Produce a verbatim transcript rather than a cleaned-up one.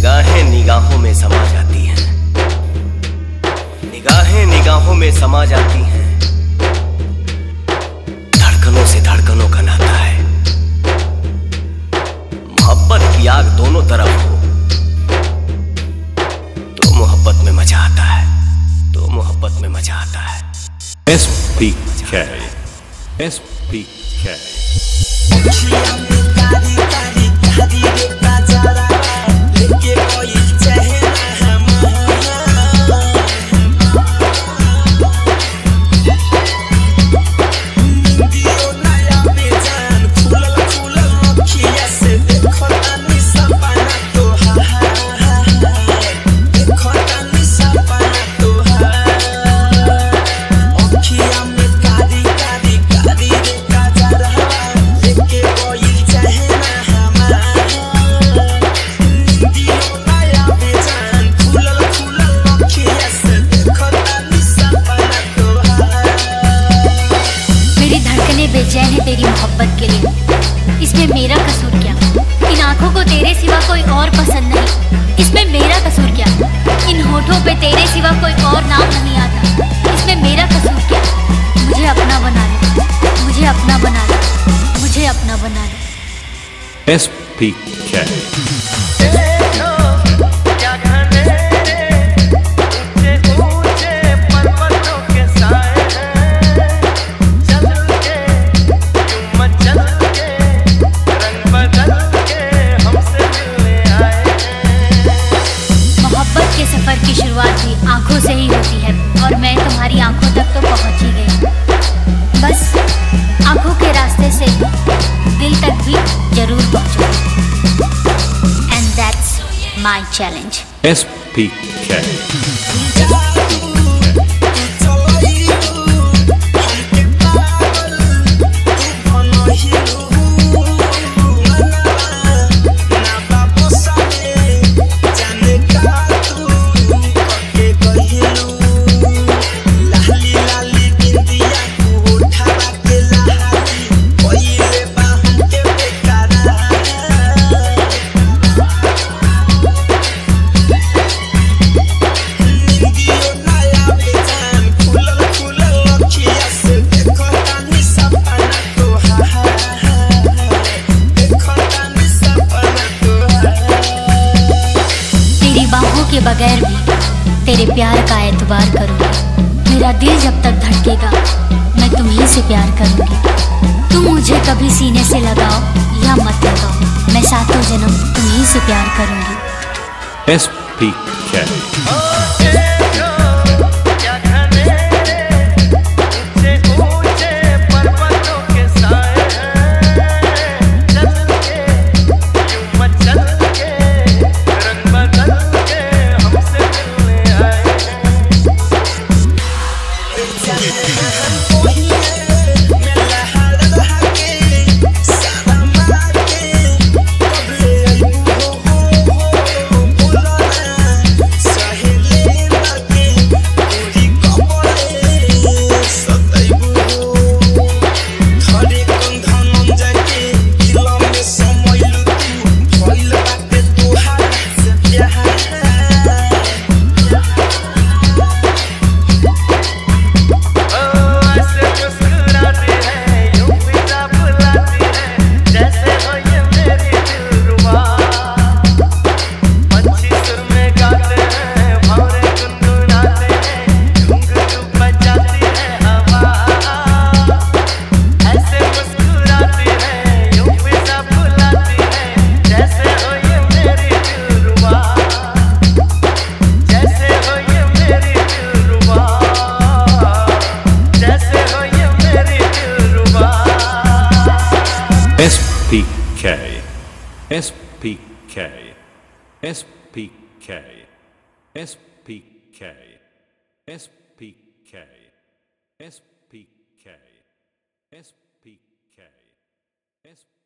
निगाहें निगाहों में समा जाती हैं, निगाहें निगाहों में समा जाती हैं, धड़कनों से धड़कनों का नाता है। मोहब्बत की आग दोनों तरफ हो तो मोहब्बत में मजा आता है, तो मोहब्बत में मजा आता है। S P K S P K बेचैन है तेरी मोहब्बत के लिए, इसमें मेरा कसूर क्या? इन आंखों को तेरे सिवा कोई और पसंद नहीं, इसमें मेरा कसूर क्या? इन होठों पे तेरे सिवा कोई और नाम नहीं आता, इसमें मेरा कसूर क्या? मुझे अपना बना ले, मुझे अपना बना ले, मुझे अपना बना ले। S P K सफर की शुरुआत भी आंखों से ही होती है और मैं तुम्हारी आंखों तक तो पहुंच ही गई। बस आंखों के रास्ते से दिल तक भी जरूर पहुंचो। And that's my challenge. S P K के बगैर भी तेरे प्यार का एतबार करूंगी। मेरा दिल जब तक धड़केगा मैं तुम्हीं से प्यार करूंगी। तुम मुझे कभी सीने से लगाओ या मत लगाओ, मैं सातों जन्म तुम्हीं से प्यार करूंगी। S P K S P K S P K S P K S P K S P K S P K S P K S